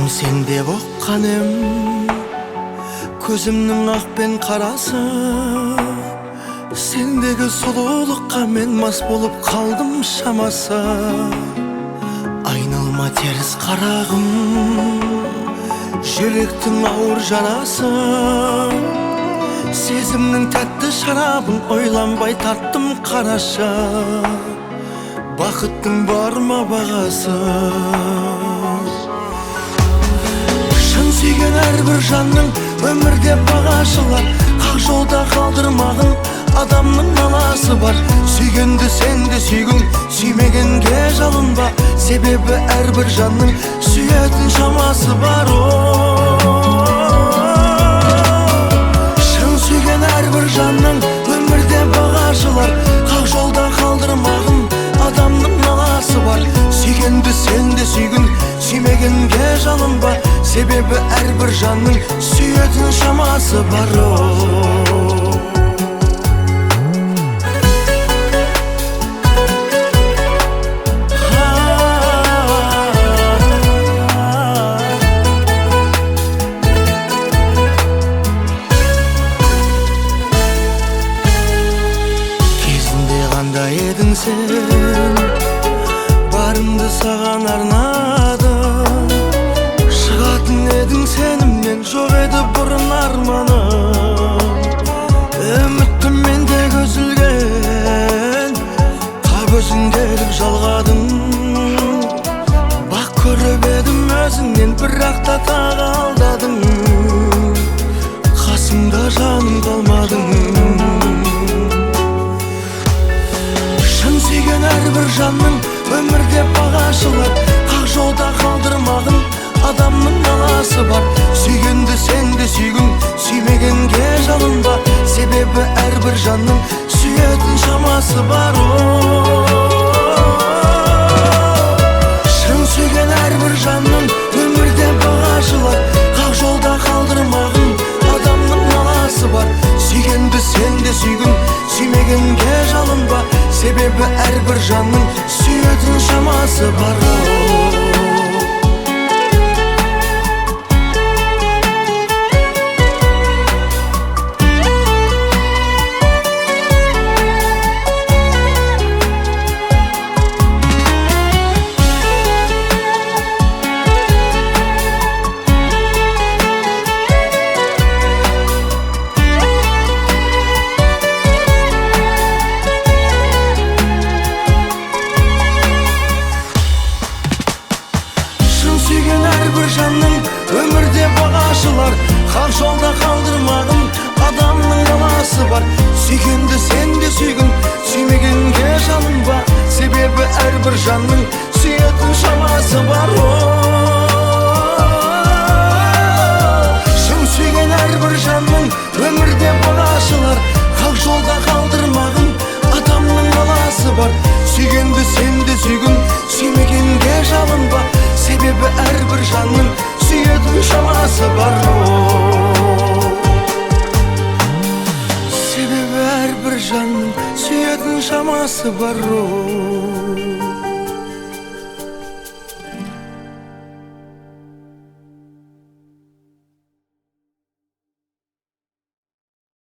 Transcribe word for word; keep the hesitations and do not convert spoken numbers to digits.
Шын сен деп оққаным көзімнің ақ пен қарасы, сендегі сұлулыққа мен мас болып қалдым шамасы. Айналма теріс қарағым, жүректің ауыр жарасы, сезімнің тәтті шарабын ойланбай тарттым қарашы. Бақыттың бар ма бағасы? Шын сүйген әрбір жанның өмірде бағашылар, қақ жолда қалдырмағын адамның наласы бар. Сүйгенді сен де сүйгін, сүймегенге жалынба, себебі әрбір жанның сүйетін шамасы бар. Шын сүйген әрбір жанның өмірде бағашылар, қақ жолда қалдырмағын адамның наласы бар. Сүйгенді сен де сүйгін, сүймегенге жалынба, себебі әрбір жанның сүйетін шамасы бар. Кезінде қандай едің сен, барымды саған арнадым. Шығатын едің сенімнен, жоқ еді бұрын арманым. Үмітім менде көзілген, тап өзіңделіп жалғадым. Бақ көріп едім өзіңнен, бірақ та тағы алдадың. Қасымда жаным қалмадың. Шын сүйген әрбір жанның өмірде бағашылар, қақ жолда қалдырмағын адамның наласы бар. Сүйгенді сен де сүйгін, сүймегенге жалынба, себебі әрбір жанның сүйетін шамасы бар. Шын сүйген әрбір жанның өмірде бағашылар, қақ жолда қалдырмағын адамның наласы бар. Сүйгенді сен де сүйгін, сүймегенге жалынба, себебі әрбір жанның сүйетін шамасы бар. Сүйген әрбір жанның өмірде бағашылар, қақ жолда қалдырмағын адамның наласы бар. Сүйгенді сен де сүйгін, сүймегенге жалынба, себебі әрбір жанның сүйетін шамасы бар. Шын сүйген әрбір жанның өмірде бағашылар, қақ жолда қалдырмағын адамның наласы бар. Сүйген